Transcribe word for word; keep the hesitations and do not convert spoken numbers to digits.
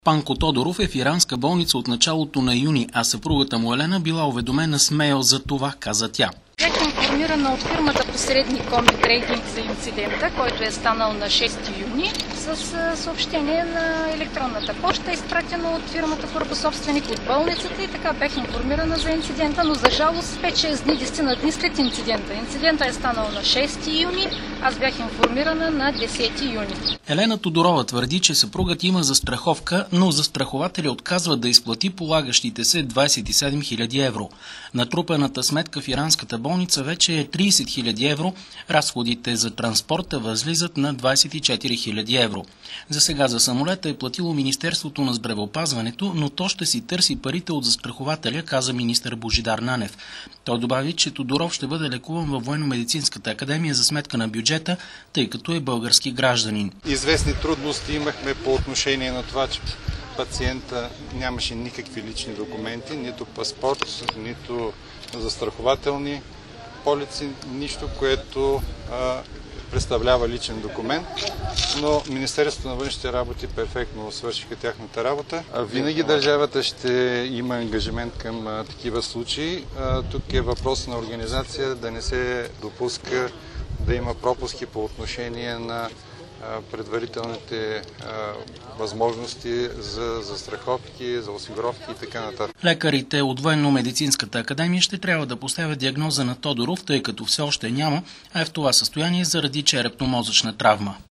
Панко Тодоров е в иранска болница от началото на юни, а съпругата му Елена била уведомена с мейл за това, каза тя. Бях информирана от фирмата посредник Комби Трейдинг за инцидента, който е станал на шести юни, с съобщение на електронната поща, изпратено от фирмата корабособственик от болницата, и така бях информирана за инцидента, но за жалост пет-шест дни, десет дни след инцидента. Инцидентът е станал на шести юни, аз бях информирана на десети юни. Елена Тодорова твърди, че съпругът има застраховка, но застрахователя отказва да изплати полагащите се двадесет и седем хиляди евро. Натрупаната сметка в иранската болница вече е тридесет хиляди евро, разходите за транспорта възлизат на двадесет и четири хиляди евро. За сега за самолета е платило Министерството на здравеопазването, но то ще си търси парите от застрахователя, каза министър Божидар Нанев. Той добави, че Тодоров ще бъде лекуван във Военно-медицинската академия за сметка на бюджета, тъй като е български гражданин. Известни трудности имахме по отношение на това, че пациента нямаше никакви лични документи, нито паспорт, нито застрахователни полици, нищо, което а, представлява личен документ, но Министерството на външните работи перфектно свършиха тяхната работа. А винаги държавата ще има ангажимент към а, такива случаи. А, тук е въпрос на организация да не се допуска да има пропуски по отношение на предварителните а, възможности за застраховки, за осигуровки и така нататък. Лекарите от Военно-медицинската академия ще трябва да поставят диагноза на Тодоров, тъй като все още няма, а е в това състояние заради черепно-мозъчна травма.